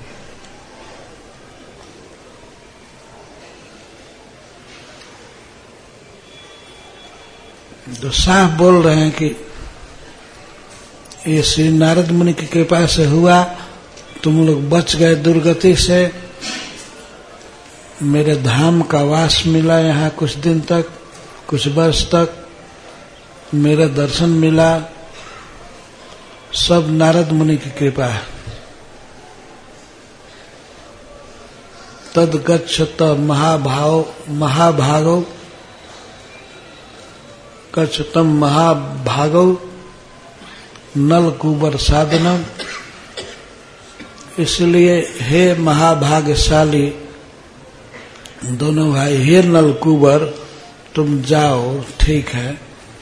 तो साफ बोल रहे हैं कि ये श्री नारद मुनि की कृपा से हुआ, तुम लोग बच गए दुर्गति से, मेरे धाम का वास मिला यहाँ कुछ दिन तक, कुछ वर्ष तक मेरा दर्शन मिला, सब नारद मुनि की कृपा है। तद गच्छत महाभाव महाभागो गच्छतम महाभागो नल कुबर साधनम। इसलिए हे महाभाग्यशाली दोनों भाई, हे नल कुबर तुम जाओ, ठीक है।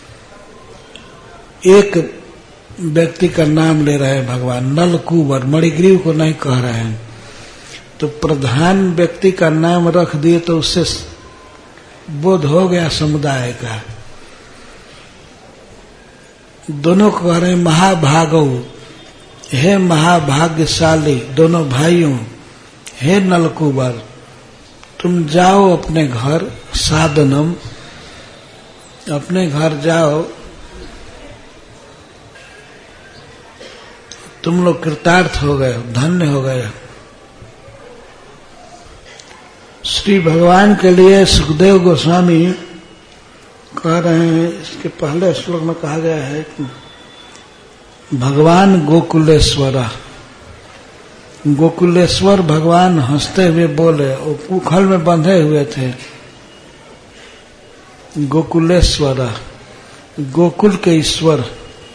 एक व्यक्ति का नाम ले रहे हैं भगवान, नल कुबर, मणिग्रीव को नहीं कह रहे हैं। तो प्रधान व्यक्ति का नाम रख दिए तो उससे बोध हो गया समुदाय का। दोनों को कह रहे हैं महाभागो, हे महाभाग्यशाली दोनों भाइयों, हे नलकुबर तुम जाओ अपने घर, साधनम अपने घर जाओ, तुम लोग कृतार्थ हो गए, धन्य हो गए। श्री भगवान के लिए सुखदेव गोस्वामी कह रहे हैं, इसके पहले श्लोक में कहा गया है कि भगवान गोकुलेश्वर। गोकुलेश्वर भगवान हंसते हुए बोले, वो उखल में बंधे हुए थे। गोकुलेश्वर, गोकुल के ईश्वर।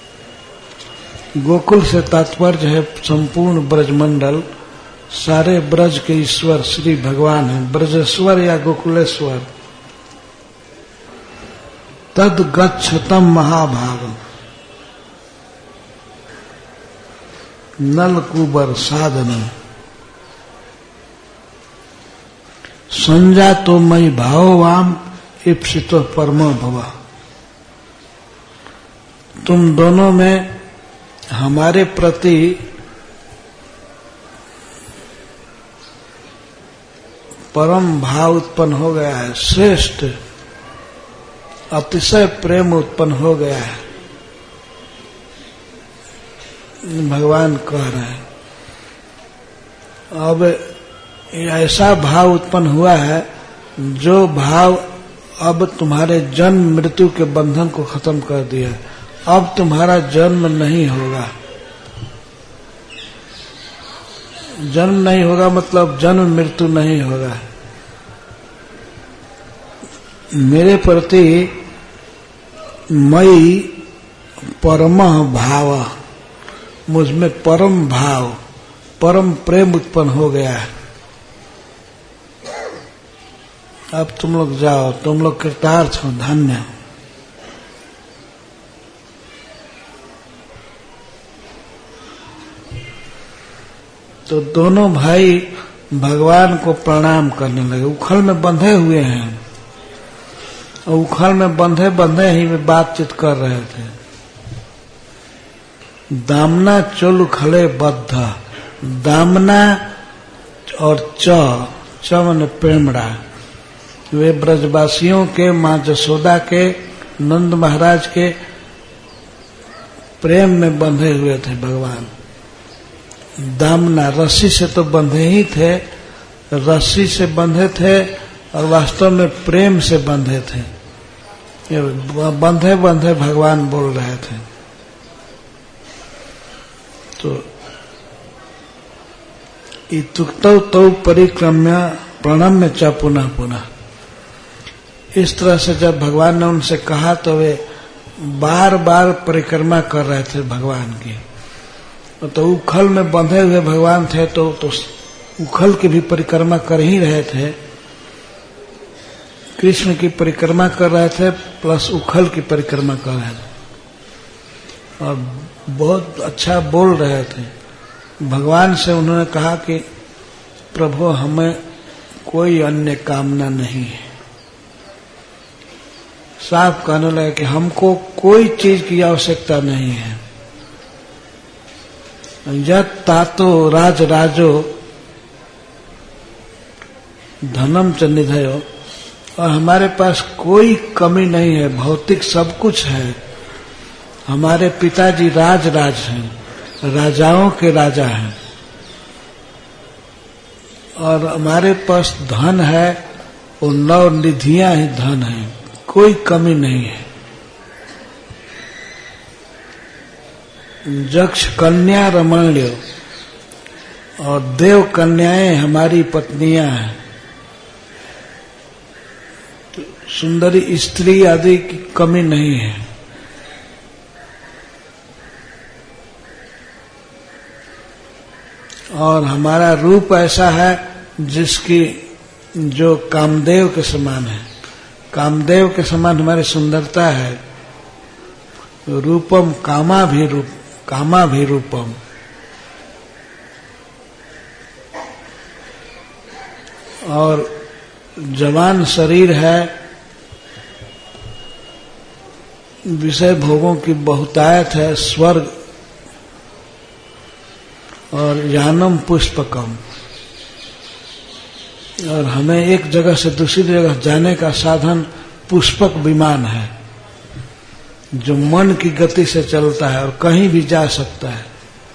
गोकुल से तात्पर्य है संपूर्ण ब्रजमंडल, सारे ब्रज के ईश्वर श्री भगवान है, ब्रजेश्वर या गोकुलेश्वर। तद गच्छतम महाभाग नलकुबर साधन संजातो मयि भाववाम इप्सितो परमो भव। तुम दोनों में हमारे प्रति परम भाव उत्पन्न हो गया है, श्रेष्ठ अतिशय प्रेम उत्पन्न हो गया है, भगवान कह रहे हैं। अब ऐसा भाव उत्पन्न हुआ है जो भाव अब तुम्हारे जन्म मृत्यु के बंधन को खत्म कर दिया। अब तुम्हारा जन्म नहीं होगा। जन्म नहीं होगा मतलब जन्म मृत्यु नहीं होगा। मेरे प्रति मई परमः भाव, मुझमें परम भाव, परम प्रेम उत्पन्न हो गया है। अब तुम लोग जाओ, तुम लोग कृतार्थ हो, धन्य हो। तो दोनों भाई भगवान को प्रणाम करने लगे। उखल में बंधे हुए हैं और उखल में बंधे बंधे ही वे बातचीत कर रहे थे। दामना चोल उखले बद्ध, दामना और च च माने प्रेमड़ा, वे ब्रजवासियों के, माँ जसोदा के, नंद महाराज के प्रेम में बंधे हुए थे भगवान। दामना रस्सी से तो बंधे ही थे, रस्सी से बंधे थे और वास्तव में प्रेम से बंधे थे। बंधे बंधे भगवान बोल रहे थे। तो इत्युक्तौ तौ परिक्रम्य प्रणम्य च पुनः पुनः। इस तरह से जब भगवान ने उनसे कहा तो वे बार बार परिक्रमा कर रहे थे भगवान की। तो उखल में बंधे हुए भगवान थे तो, तो उखल की भी परिक्रमा कर ही रहे थे। कृष्ण की परिक्रमा कर रहे थे प्लस उखल की परिक्रमा कर रहे थे और बहुत अच्छा बोल रहे थे। भगवान से उन्होंने कहा कि प्रभु हमें कोई अन्य कामना नहीं है। साफ कहने लगे कि हमको कोई चीज की आवश्यकता नहीं है। यत् तातो राज राजो धनम च निधयो, और हमारे पास कोई कमी नहीं है, भौतिक सब कुछ है। हमारे पिताजी राज राज हैं, राजाओं के राजा हैं, और हमारे पास धन है, वो नौ निधियां ही धन है, कोई कमी नहीं है। जक्ष कन्या रमण्य, और देव कन्याएं हमारी पत्नियां हैं। तो सुंदरी स्त्री आदि की कमी नहीं है। और हमारा रूप ऐसा है जिसकी जो कामदेव के समान है। कामदेव के समान हमारी सुंदरता है। रूपम कामा भी रूप कामा भी रूपम। और जवान शरीर है, विषय भोगों की बहुतायत है, स्वर्ग और यानम पुष्पकम, और हमें एक जगह से दूसरी जगह जाने का साधन पुष्पक विमान है जो मन की गति से चलता है और कहीं भी जा सकता है।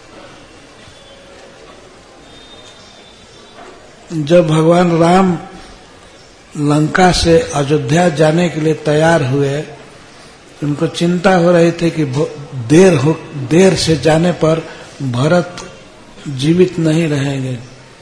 जब भगवान राम लंका से अयोध्या जाने के लिए तैयार हुए उनको चिंता हो रही थी कि देर हो देर से जाने पर भरत जीवित नहीं रहेंगे।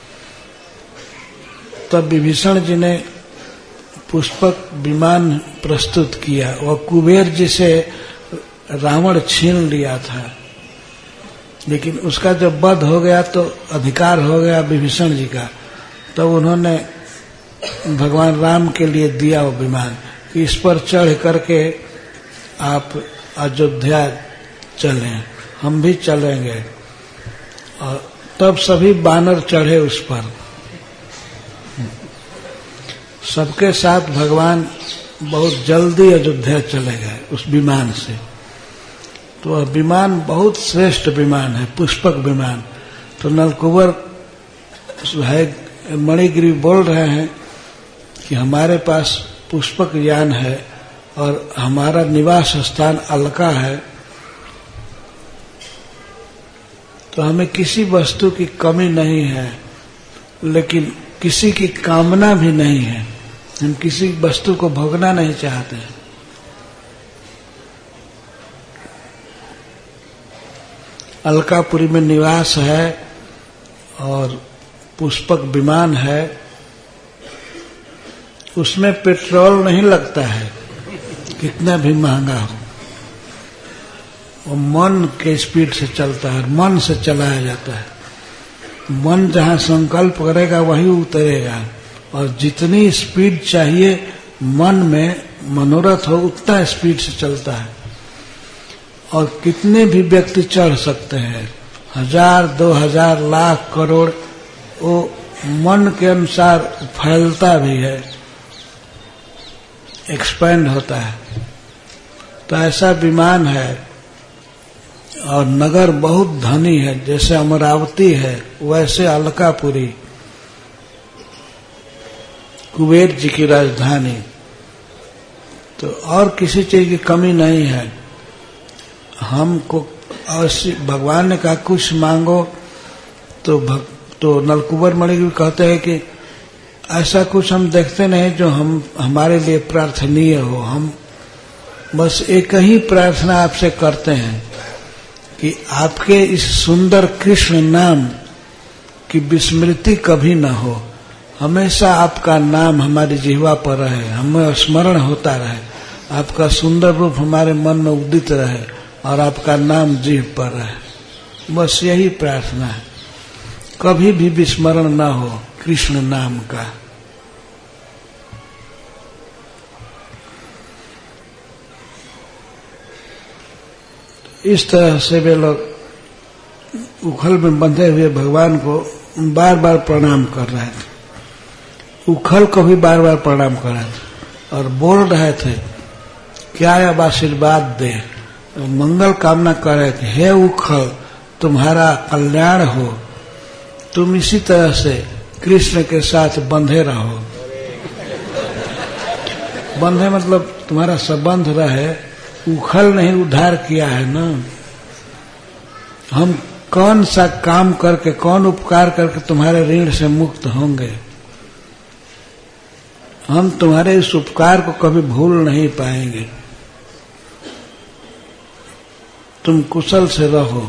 तब विभीषण जी ने पुष्पक विमान प्रस्तुत किया। और कुबेर जी से रावण छीन लिया था, लेकिन उसका जब वध हो गया तो अधिकार हो गया विभीषण जी का। तो उन्होंने भगवान राम के लिए दिया वो विमान कि इस पर चढ़ करके आप अयोध्या चलें, हम भी चलेंगे। और तब सभी बानर चढ़े उस पर। सबके साथ भगवान बहुत जल्दी अयोध्या चले गए उस विमान से। तो वह विमान बहुत श्रेष्ठ विमान है, पुष्पक विमान। तो नलकुबर है मणिगिरी बोल रहे हैं कि हमारे पास पुष्पक यान है और हमारा निवास स्थान अलका है, तो हमें किसी वस्तु की कमी नहीं है, लेकिन किसी की कामना भी नहीं है। हम किसी वस्तु को भोगना नहीं चाहते हैं। अलकापुरी में निवास है और पुष्पक विमान है। उसमें पेट्रोल नहीं लगता है, कितना भी महंगा हो। वो मन के स्पीड से चलता है, मन से चलाया जाता है। मन जहाँ संकल्प करेगा वही उतरेगा। और जितनी स्पीड चाहिए मन में मनोरथ हो उतना स्पीड से चलता है। और कितने भी व्यक्ति चढ़ सकते हैं, हजार, दो हजार, लाख, करोड़, वो मन के अनुसार फैलता भी है, एक्सपेंड होता है। तो ऐसा विमान है। और नगर बहुत धनी है, जैसे अमरावती है वैसे अलकापुरी कुबेर जी की राजधानी। तो और किसी चीज की कमी नहीं है। हमको भगवान ने कहा कुछ मांगो, तो भग, तो नलकुबर मणिगिरी कहते हैं कि ऐसा कुछ हम देखते नहीं जो हम हमारे लिए प्रार्थनीय हो। हम बस एक ही प्रार्थना आपसे करते हैं कि आपके इस सुंदर कृष्ण नाम की विस्मृति कभी न हो। हमेशा आपका नाम हमारी जिह्वा पर रहे, हमें स्मरण होता रहे, आपका सुंदर रूप हमारे मन में उदित रहे और आपका नाम जीभ पर रहे। बस यही प्रार्थना है, कभी भी विस्मरण न हो कृष्ण नाम का। इस तरह से वे लोग उखल में बंधे हुए भगवान को बार बार प्रणाम कर रहे थे। उखल को भी बार बार प्रणाम कर रहे थे और बोल रहे थे क्या अब आशीर्वाद दे, मंगल कामना कर रहे थे। हे उखल, तुम्हारा कल्याण हो, तुम इसी तरह से कृष्ण के साथ बंधे रहो। बंधे मतलब तुम्हारा संबंध रहे। उखल नहीं उद्धार किया है ना। हम कौन सा काम करके, कौन उपकार करके तुम्हारे ऋण से मुक्त होंगे। हम तुम्हारे इस उपकार को कभी भूल नहीं पाएंगे। तुम कुशल से रहो।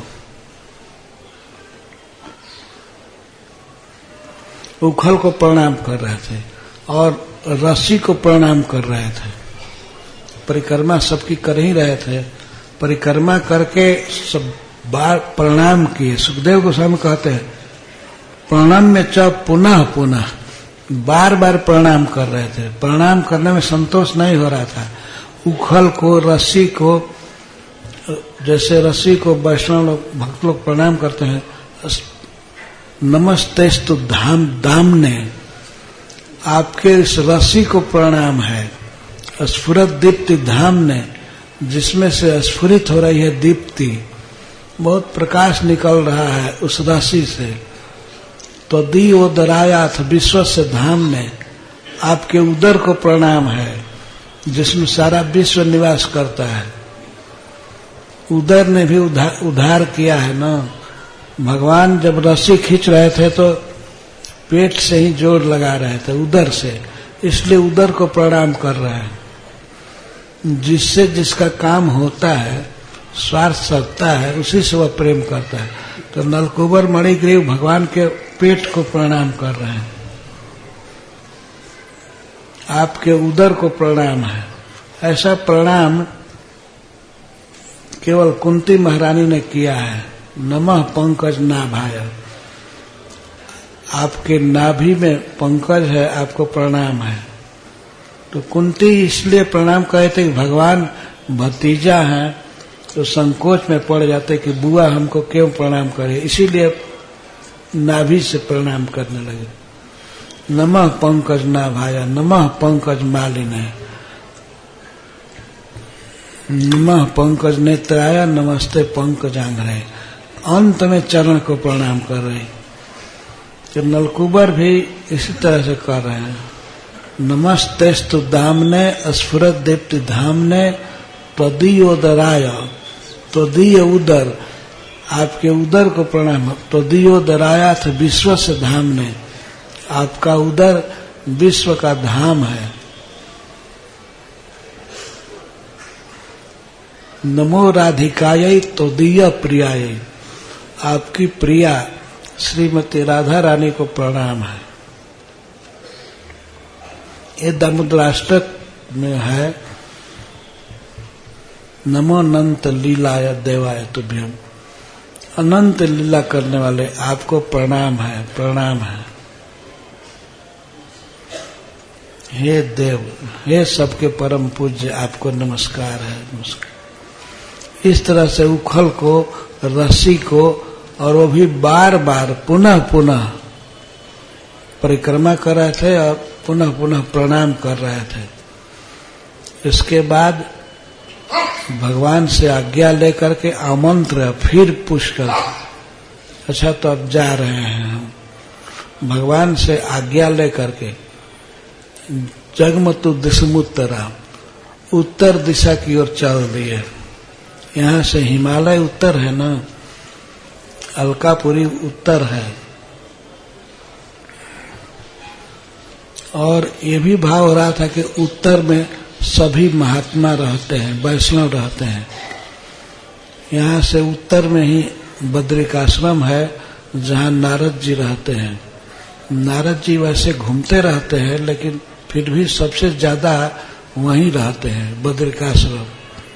उखल को प्रणाम कर रहे थे और रस्सी को प्रणाम कर रहे थे। परिक्रमा सबकी कर ही रहे थे। परिक्रमा करके सब बार प्रणाम किए। सुखदेव गोस्वामी कहते हैं प्रणाम में च पुनः पुनः, बार बार प्रणाम कर रहे थे। प्रणाम करने में संतोष नहीं हो रहा था। उखल को, रस्सी को, जैसे रस्सी को वैष्णव लोग, भक्त लोग प्रणाम करते हैं, नमस्तेस्तु धाम दामने, आपके इस रस्सी को प्रणाम है। स्फुरत दीप्ति धाम ने, जिसमें से स्फुरित हो रही है दीप्ति, बहुत प्रकाश निकल रहा है उस रस्सी से। तो दी ओदरायाथ विश्व से धाम ने, आपके उदर को प्रणाम है जिसमें सारा विश्व निवास करता है। उदर ने भी उधार, उधार किया है ना। भगवान जब रस्सी खींच रहे थे तो पेट से ही जोर लगा रहे थे, उदर से, इसलिए उदर को प्रणाम कर रहे हैं। जिससे जिसका काम होता है, स्वार्थ सकता है, उसी से वह प्रेम करता है। तो नलकुबर मणिग्रीव भगवान के पेट को प्रणाम कर रहे हैं, आपके उदर को प्रणाम है। ऐसा प्रणाम केवल कुंती महारानी ने किया है। नमः पंकज नाभाय, आपके नाभि में पंकज है, आपको प्रणाम है। तो कुंती इसलिए प्रणाम कहते कि भगवान भतीजा हैं, तो संकोच में पड़ जाते कि बुआ हमको क्यों प्रणाम करे, इसीलिए नाभि से प्रणाम करने लगे। नमः पंकज नाभाय, नमः पंकज मालिने, नमः पंकज नेत्राय, नमस्ते पंकजांघ्रे। अंत में चरण को प्रणाम कर रहे हैं। तो नलकुबर भी इसी तरह से कर रहे हैं। नमस्तेस्तु दामने स्फुरत दीप्ति धामने त्वदीयोदराय, त्वदीय उदर, आपके उदर को प्रणाम। त्वदीयोदरायाथ विश्व से धामने, आपका उदर विश्व का धाम है। नमो राधिकायै त्वदीय प्रियायै, आपकी प्रिया श्रीमती राधा रानी को प्रणाम है। ये दामोदराष्टक में है। नमो अनंत लीलाय देवाय तुभ्यम, अनंत लीला करने वाले आपको प्रणाम है, प्रणाम है। हे देव, हे सबके परम पूज्य, आपको नमस्कार है, नमस्कार। इस तरह से उखल को, रस्सी को, और वो भी बार बार पुनः पुनः परिक्रमा कर रहे थे और पुनः पुनः प्रणाम कर रहे थे। इसके बाद भगवान से आज्ञा लेकर के आमंत्र फिर पुष्कर, अच्छा तो अब जा रहे हैं हम। भगवान से आज्ञा लेकर के जगमतु दिशमुत्तरा, उत्तर दिशा की ओर चल दिए। यहाँ से हिमालय उत्तर है ना, अलकापुरी उत्तर है। और ये भी भाव हो रहा था कि उत्तर में सभी महात्मा रहते हैं, वैष्णव रहते हैं। यहाँ से उत्तर में ही बद्रिकाश्रम है जहाँ नारद जी रहते हैं। नारद जी वैसे घूमते रहते हैं, लेकिन फिर भी सबसे ज्यादा वहीं रहते हैं, बद्रिकाश्रम।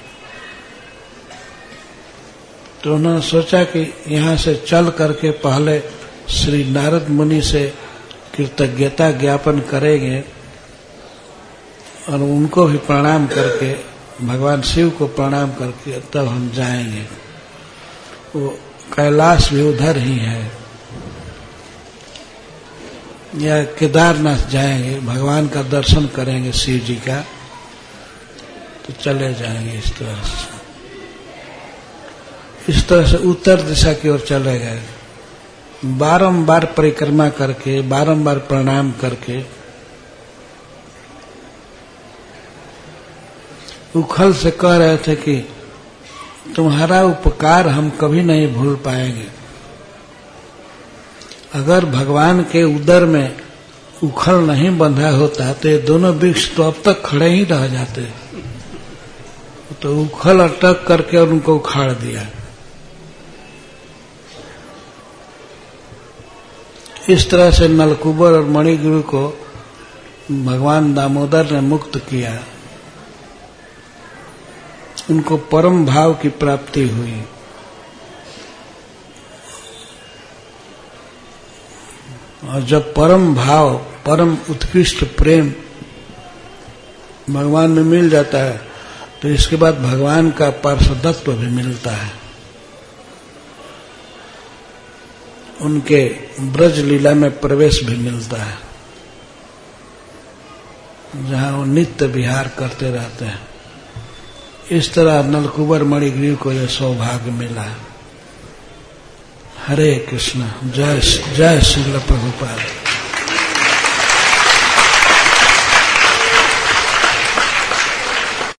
तो उन्होंने सोचा कि यहाँ से चल करके पहले श्री नारद मुनि से कृतज्ञता ज्ञापन करेंगे और उनको भी प्रणाम करके, भगवान शिव को प्रणाम करके तब हम जाएंगे। वो कैलाश भी उधर ही है, या केदारनाथ जाएंगे, भगवान का दर्शन करेंगे शिव जी का, तो चले जाएंगे इस तरह से। इस तरह से उत्तर दिशा की ओर चले गए, बारंबार परिक्रमा करके, बारंबार प्रणाम करके। उखल से कह रहे थे कि तुम्हारा उपकार हम कभी नहीं भूल पाएंगे। अगर भगवान के उदर में उखल नहीं बंधा होता तो ये दोनों वृक्ष तो अब तक खड़े ही रह जाते। तो उखल अटक करके और उनको उखाड़ दिया। इस तरह से नलकुबर और मणिग्रीव को भगवान दामोदर ने मुक्त किया, उनको परम भाव की प्राप्ति हुई। और जब परम भाव, परम उत्कृष्ट प्रेम भगवान में मिल जाता है तो इसके बाद भगवान का पार्षदत्व भी मिलता है। उनके ब्रज लीला में प्रवेश भी मिलता है, जहां वो नित्य विहार करते रहते हैं। इस तरह नलकुबर मणिग्रीव को यह सौभाग्य मिला। हरे कृष्ण। जय जय श्रील प्रभुपाद।